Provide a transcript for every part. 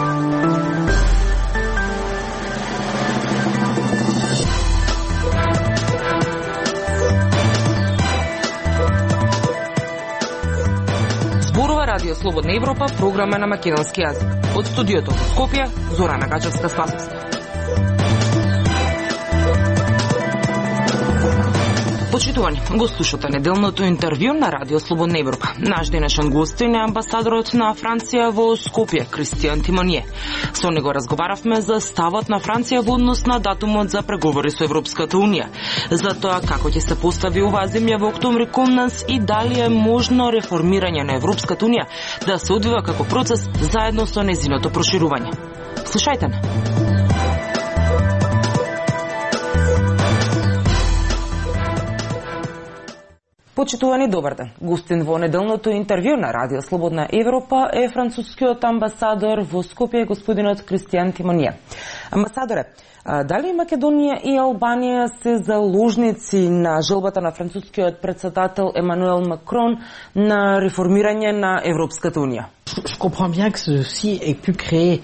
Радио Слободна Европа, програма на македонски јазик. Од студиото во Скопје, Зорана Гачевска-Спасовска. Почитувани, го слушате неделното интервју на Радио Слободна Европа. Наш денешен гостин е амбасадорот на Франција во Скопје, Кристијан Тимонје. Со него разговаравме за ставот на Франција во однос на датумот за преговори со Европската Унија, за тоа како ќе се постави оваа земја во октомври кон нас и дали е можно реформирање на Европската Унија да се одвива како процес заедно со нејзиното проширување. Слушајте ме. Почитувани, добар ден. Гостин во неделното интервју на Радио Слободна Европа е францускиот амбасадор во Скопје, господинот Кристијан Тимонје. Амбасадоре, дали Македонија и Албанија се заложници на желбата на францускиот председател Емануел Макрон на реформирање на Европската Унија? Je comprends bien que ceci ait pu créer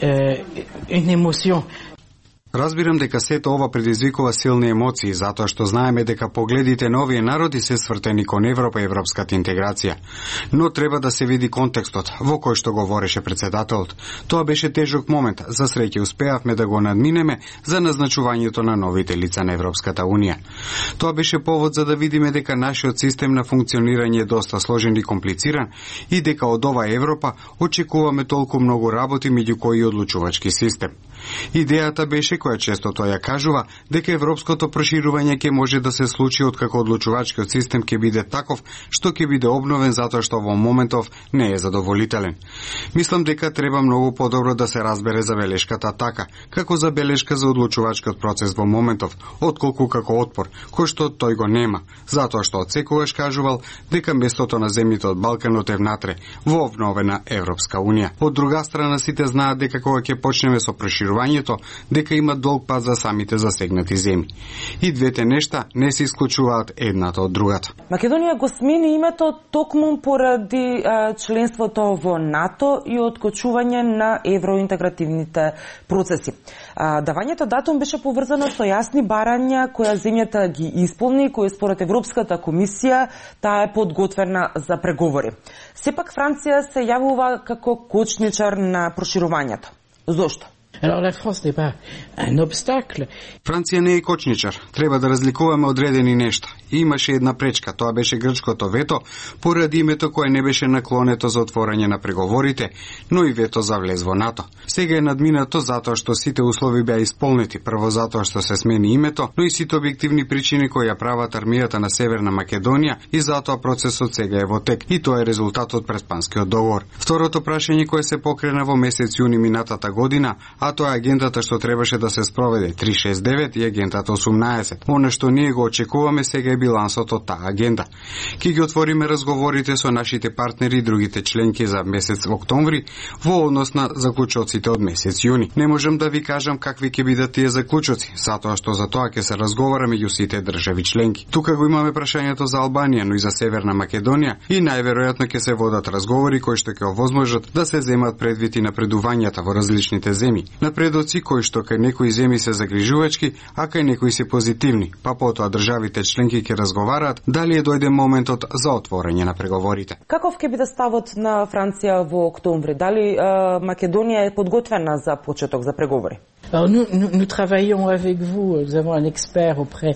une émotion. Разбирам дека сето ова предизвикува силни емоции, затоа што знаеме дека погледите на овие народи се свртени кон Европа и европската интеграција. Но треба да се види контекстот во кој што говореше председателот. Тоа беше тежок момент, за среќа успеавме да го надминеме за назначувањето на новите лица на Европската Унија. Тоа беше повод за да видиме дека нашиот систем на функционирање е доста сложен и комплициран и дека од оваа Европа очекуваме толку многу работи меѓу кои и одлучувачки систем. Идејата беше, која често тоа ја кажува, дека европското проширување ќе може да се случи откако одлучувачкиот систем ќе биде таков што ќе биде обновен затоа што во моментов не е задоволителен. Мислам дека треба многу подобро да се разбере забелешката така, како забелешка за одлучувачкиот процес во моментов, отколку како отпор, кој што тој го нема, затоа што отсекогаш кажувал дека местото на земјите од Балканот е внатре, во обновена Европска Унија. Од друга страна сите знаат дека кога ќе почнеме со проширувањето, дека има долг пат за самите засегнати земји. И двете нешта не се исклучуваат едната од другата. Македонија го смени името токму поради членството во НАТО и откочување на евроинтегративните процеси. Давањето датум беше поврзано со јасни барања која земјата ги исполни, која според Европската комисија таа е подготвена за преговори. Сепак Франција се јавува како кочничар на проширувањето. Зошто? Alors la France n'est pas un obstacle. Франција не е кочничар. Треба да разликуваме одредени нешта. Имаше една пречка, тоа беше грчкото вето, поради името кое не беше наклонето за отворање на преговорите, но и вето за влез во НАТО. Сега е надминато затоа што сите услови беа исполнети, прво затоа што се смени името, но и сите објективни причини кои ја прават армијата на Северна Македонија и затоа процесот сега е во тек и тоа е резултат од Преспанскиот договор. Второто прашање кое се покрена во месец јуни минатата година, а тоа е агендата што требаше да се спроведе 369 и агендата 18. Оно што ние го очекуваме сега е билансот од таа агенда. Ке ги отвориме разговорите со нашите партнери и другите членки за месец октомври во однос на заклучоците од месец јуни. Не можам да ви кажам какви ќе бидат тие заклучоци, затоа што за тоа ќе се разговара меѓу сите држави членки. Тука го имаме прашањето за Албанија, но и за Северна Македонија и најверојатно ќе се водат разговори кои што ќе овозможат да се земат предвид и напредувањата во различните земји. Напредоци кои што кај некои земји се загрижувачки, а кај некои се позитивни, па потоа државите членки ќе разговараат дали е дојде моментот за отворање на преговорите. Каков ќе биде ставот на Франција во октомври? Дали Македонија е подготвена за почеток за преговори? Alors nous travaillons avec vous, nous avons un expert auprès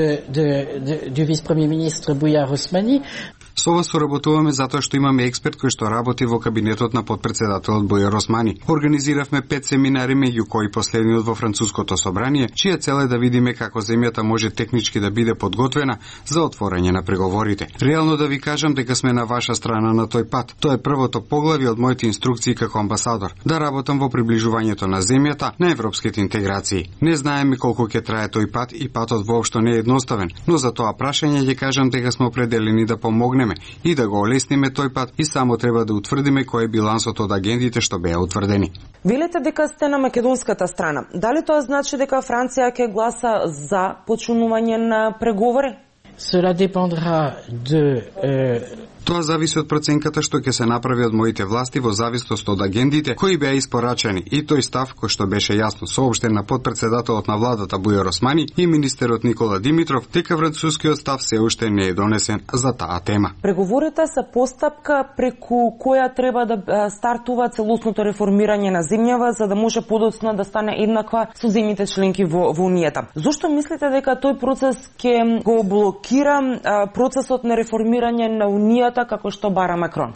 du vice-premier ministre Bujar Osmani. Со вас соработуваме затоа што имаме експерт кој што работи во кабинетот на потпредседателот Бујар Османи. Организиравме 5 семинари, меѓу кои последниот во француското собрание, чија цел е да видиме како земјата може технички да биде подготвена за отворање на преговорите. Реално да ви кажам дека сме на ваша страна на тој пат. Тоа е првото поглавје од моите инструкции како амбасадор, да работам во приближувањето на земјата на европските интеграции. Не знаеме колку ќе трае тој пат и патот воопшто не е едноставен, но за тоа прашање ќе кажам дека сме определени да помогнеме и да го олесниме тој пат и само треба да утврдиме кој е билансот од агендите што беа утврдени. Велите дека сте на македонската страна. Дали тоа значи дека Франција ќе гласа за почнување на преговори? Cela dépendra de Тоа зависи од проценката што ќе се направи од моите власти во зависност од агендите кои беа испорачани и тој став кој што беше јасно соопштен на потпредседателот на владата Бујар Османи и министерот Никола Димитров дека францускиот став се уште не е донесен за таа тема. Преговорите се постапка преку која треба да стартува целосното реформирање на земјава за да може подоцна да стане еднаква со земјите членки во Унијата. Зошто мислите дека тој процес ќе го блокира процесот на реформирање на Унијата како што бара Макрон?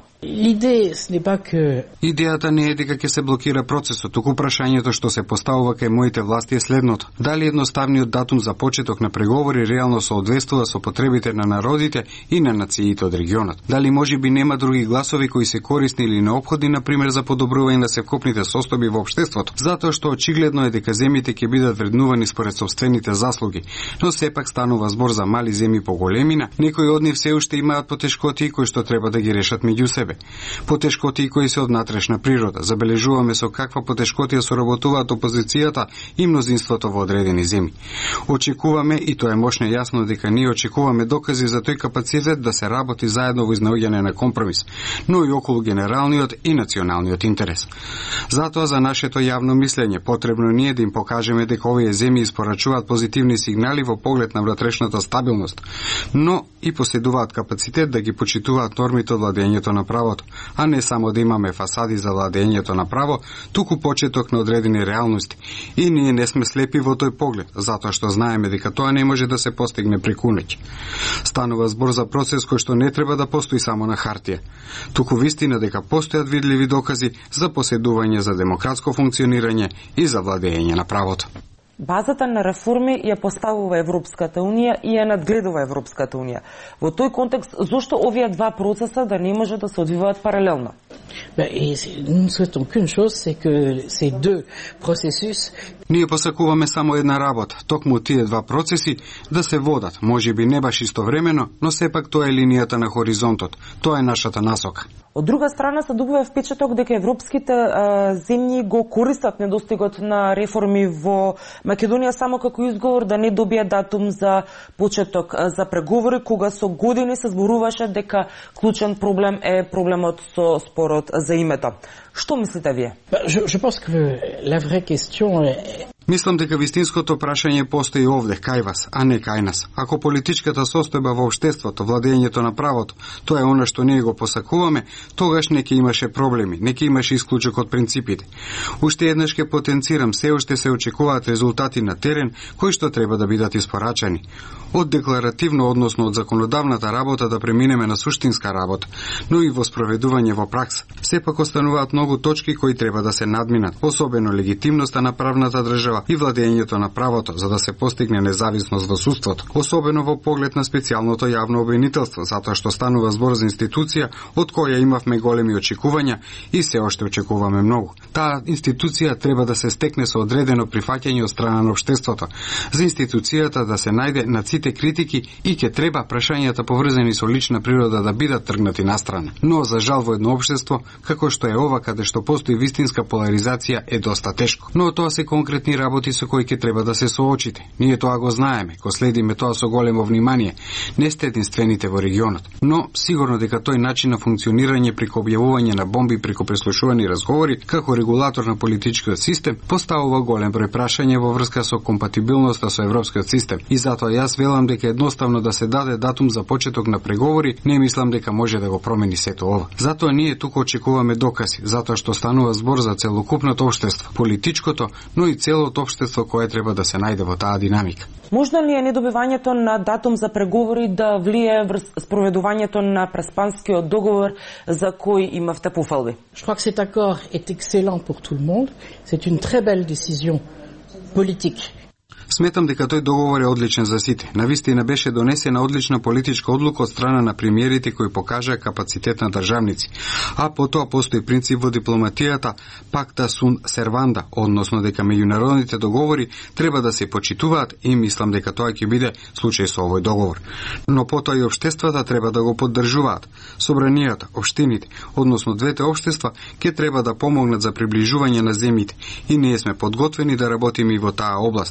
Идејата не е дека ќе се блокира процесот, туку прашањето што се поставува кај моите власти е следното: дали едноставниот датум за почеток на преговори реално соодветствува со потребите на народите и на нациите од регионот? Дали можеби нема други гласови кои се корисни или неопходни, например за подобрување на севкупните состојби во општеството? Затоа што очигледно е дека земјите ќе бидат вреднувани според сопствените заслуги, но сепак станува збор за мали земји по големина, некои од нив се уште имаат потешкоти кои што треба да ги решат меѓу себе. Потешкоти кои се од натрешна природа. Забележуваме со каква потешкотија соработуваат опозицијата и мнозинството во одредени земји. Очекуваме, и тоа е мощно јасно дека ние очекуваме докази за тој капацитет да се работи заедно во изнаоѓање на компромис, но и околу генералниот и националниот интерес. Затоа за нашето јавно мислење потребно ние да им покажеме дека овие земји испорачуваат позитивни сигнали во поглед на внатрешната стабилност, но и поседуваат капацитет да ги почитуваат нормите од владењето на правото, а не само да имаме фасади за владењето на право, туку почеток на одредени реалности. И ние не сме слепи во тој поглед, затоа што знаеме дека тоа не може да се постигне преку ноќ. Станува збор за процес кој што не треба да постои само на хартија, туку вистина дека постојат видливи докази за поседување за демократско функционирање и за владење на правото. Базата на реформи ја поставува Европската Унија и ја надгледува Европската Унија. Во тој контекст, зошто овие два процеса да не може да се одвиваат паралелно? Nous ne souhaitons qu'une chose, c'est que ces deux processus. Ние посакуваме само една работа, токму тие два процеси да се водат, можеби не баш истовремено, но сепак тоа е линијата на хоризонтот. Тоа е нашата насока. Од друга страна се добива впечаток дека европските земји го користат недостигот на реформи во Македонија само како изговор да не добие датум за почеток за преговори, кога со години се зборуваше дека клучен проблем е проблемот со спорот за името. Што мислите вие? Je pense que la vraie question est. Мислам дека вистинското прашање постои овде, кај вас, а не кај нас. Ако политичката состојба во општеството, владењето на правото, тоа е она што ние го посакуваме, тогаш не ќе имаше проблеми, не ќе имаше исклучок од принципите. Уште еднаш ќе потенцирам, се уште се очекуваат резултати на терен, кои што треба да бидат испорачани. Од декларативно, односно од законодавната работа да преминеме на суштинска работа, но и во спроведување во пракса. Сепак остануваат многу точки кои треба да се надминат, особено легитимноста на правната држава и владењето на правото за да се постигне независност во судството, особено во поглед на специјалното јавно обвинителство, затоа што станува збор за институција од која имавме големи очекувања и се уште очекуваме многу. Таа институција треба да се стекне со одредено прифаќање од страна на општеството. За институцијата да се најде на сите критики и ќе треба прашањата поврзани со лична природа да бидат тргнати настрана. Но за жал во едно општество како што е ова, каде што постои вистинска поларизација, е доста тешко. Но тоа се конкретни работи со кои ќе треба да се соочите. Ние тоа го знаеме, го следиме тоа со големо внимание. Не сте единствените во регионот. Но сигурно дека тој начин на функционирање преку објавување на бомби преку преслушувани разговори како регулатор на политичкиот систем поставува голем број прашања во врска со компатибилноста со европскиот систем. И затоа јас велам дека едноставно да се даде датум за почеток на преговори, не мислам дека може да го промени сето ова. Затоа ние тука очекуваме докази, затоа што станува збор за целокупното општество, политичкото, но и целото општество кое треба да се најде во таа динамика. Можно ли е недобивањето на датум за преговори да влие врз спроведувањето на Преспанскиот договор за кој имавте пофалби? Je crois que cet accord est excellent pour tout le monde. C'est une très belle décision politique. Сметам дека тој договор е одличен за сите. Навистина беше донесена одлична политичка одлука од страна на премиерите кои покажаа капацитет на државници. А потоа постои принцип во дипломатијата pacta sunt servanda, односно дека меѓународните договори треба да се почитуваат и мислам дека тоа ќе биде случај со овој договор. Но потоа и општествата треба да го поддржуваат. Собранијата, општините, односно двете општества ќе треба да помогнат за приближување на земјите и ние сме подготвени да работиме и во таа област.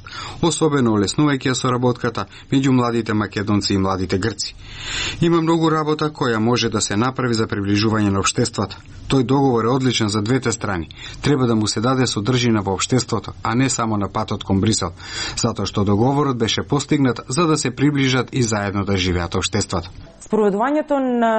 особено олеснувајќи соработката меѓу младите македонци и младите грци. Има многу работа која може да се направи за приближување на општеството. Тој договор е одличен за двете страни. Треба да му се даде содржина во општеството, а не само на патот кон Брисел, затоа што договорот беше постигнат за да се приближат и заедно да живеат општеството. Спроведувањето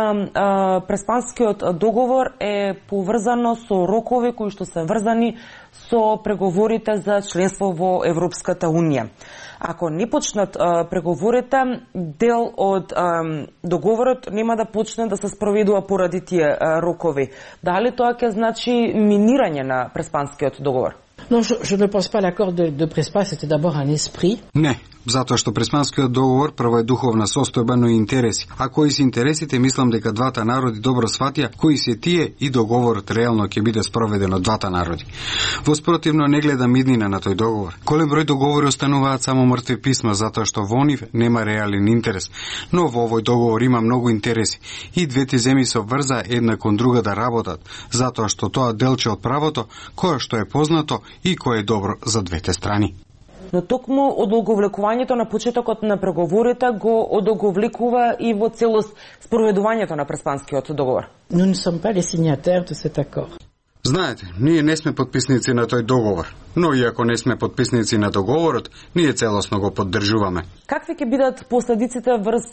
на Преспанскиот договор е поврзано со рокови кои што се врзани со преговорите за членство во Европската Унија. Ако не почнат преговорите, дел од договорот нема да почне да се спроведува поради тие рокови. Дали тоа ќе значи минирање на Преспанскиот договор? Non, je ne pense pas l'accord de Prespa, c'était d'abord un esprit. Не, затоа што Преспанскиот договор прво е духовна состојба, но и интереси. А кои се интересите, мислам дека двата народи добро сватија кои се тие и договорот реално ќе биде спроведен од двата народи. Воспротивно не гледам иднина на тој договор. Голем број договори остануваат само мртви писма, затоа што во нив нема реален интерес. Но во овој договор има многу интереси. И двете земји се обврзаа една кон друга да работат, затоа што тоа делче од правото, кое што е познато и кое е добро за двете страни. Но токму одолговлекувањето на почетокот на преговорите го одолговлекува и во целост спроведувањето на Преспанскиот договор. Nous ne sommes pas les signataires de cet accord. Знаете, ние не сме подписници на тој договор, но и ако не сме подписници на договорот, ние целосно го поддржуваме. Какви ќе бидат последиците врз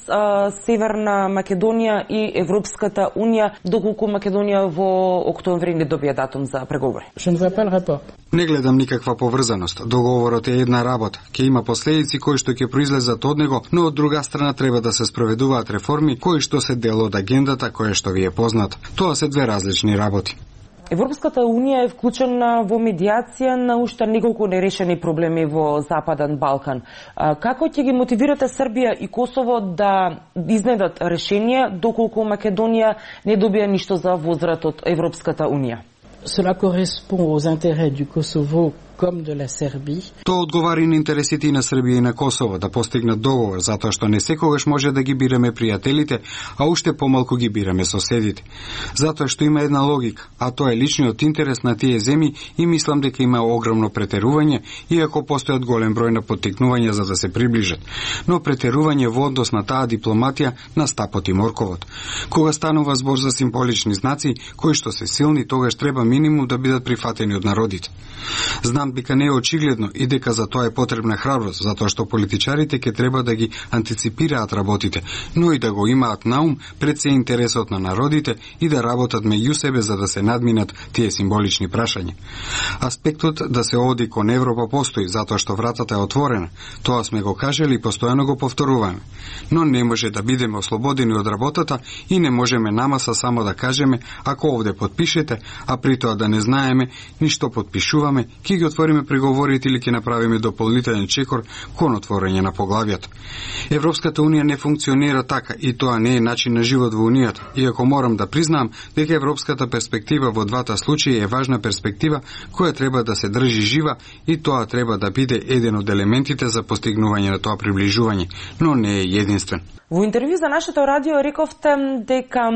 Северна Македонија и Европската Унија, доколку Македонија во октомври не добие датум за преговори? Je ne vois pas le rapport. Не гледам никаква поврзаност. Договорот е една работа. Ќе има последици кои што ќе произлезат од него, но од друга страна треба да се спроведуваат реформи кои што се дел од агендата која што ви е позната. Тоа се две различни работи. Европската Унија е вклучена во медиација на уште неколку нерешени проблеми во Западен Балкан. Како ќе ги мотивирате Србија и Косово да изнедат решение доколку Македонија не добија ништо за возврат од Европската Унија? Cela correspond aux intérêts du Kosovo comme de la Serbie. Тоа одговари на интересите и на Србија и на Косово да постигнат договор, затоа што не секогаш може да ги бираме пријателите, а уште помалку ги бираме соседите. Затоа што има една логика, а тоа е личниот интерес на тие земји и мислам дека има огромно претерување, иако постојат голем број на поттикнувања за да се приближат. Но претерување во однос на таа дипломатија на стапот и морковот. Кога станува збор за символични знаци, кои што се силни, тогаш треба минимум да бидат прифатени од народите. Знам дека не е очигледно и дека за тоа е потребна храброст, затоа што политичарите ќе треба да ги антиципираат работите, но и да го имаат на ум пред се интересот на народите и да работат меѓу себе за да се надминат тие символични прашања. Аспектот да се оди кон Европа постои, затоа што вратата е отворена. Тоа сме го кажали и постојано го повторуваме. Но не може да бидеме ослободени од работата и не можеме намаса само да кажеме ако овде подпишете, а при тоа да не знаеме ни што подпишуваме, ќе ги отвориме преговорите или ќе направиме дополнителен чекор кон отворање на поглавјата. Европската Унија не функционира така и тоа не е начин на живот во Унијата, иако морам да признам дека европската перспектива во двата случаи е важна перспектива која треба да се држи жива и тоа треба да биде еден од елементите за постигнување на тоа приближување, но не е единствен. Во интервју за нашето радио рековте дека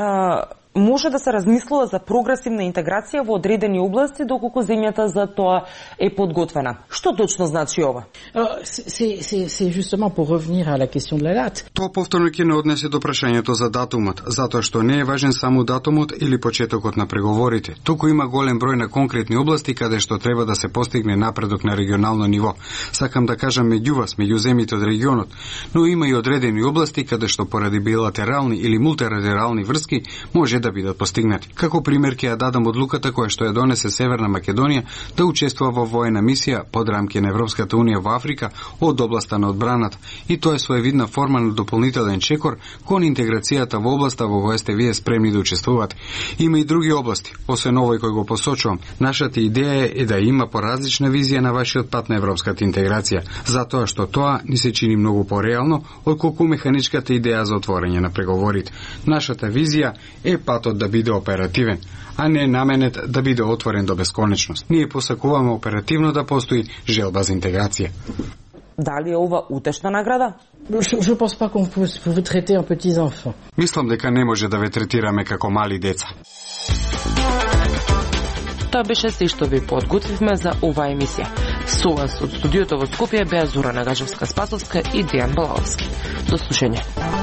може да се размислува за прогресивна интеграција во одредени области доколку земјата за тоа е подготвена. Што точно значи ова? C'est justement pour revenir à la question de la date. Тоа повторно ќе не однесе до прашањето за датумот, затоа што не е важен само датумот или почетокот на преговорите. Туку има голем број на конкретни области каде што треба да се постигне напредок на регионално ниво. Сакам да кажам меѓу вас, меѓу земјите од регионот, но има и одредени области каде што поради билатерални или мултилатерални врски може да бидат постигнати. Како пример ќе ја дадам одлуката која што ја донесе Северна Македонија да учествува во воена мисија под рамки на Европската Унија во Африка од областа на одбраната. И тоа е своевидна форма на дополнителен чекор кон интеграцијата во областа во која сте вие спремни да учествувате. Има и други области, освен овој кој го посочувам. Нашата идеја е да има поразлична визија на вашиот пат на европската интеграција, затоа што тоа ни се чини многу пореално отколку механичката идеја за отворање на преговорите. Нашата визија е патот да биде оперативен, а не наменет да биде отворен до бесконечност. Ние посакуваме оперативно да постои желба за интеграција. Дали е ова утешна награда? Je pense pas qu'on peut vous traiter en petits enfants. Мислам дека не може да ве третираме како мали деца. Тоа беше се што ви подготвивме за оваа емисија. Со вас од студиото во Скопје беа Зора Нагажевска-Спасовска и Дејан Балаловски. До слушање.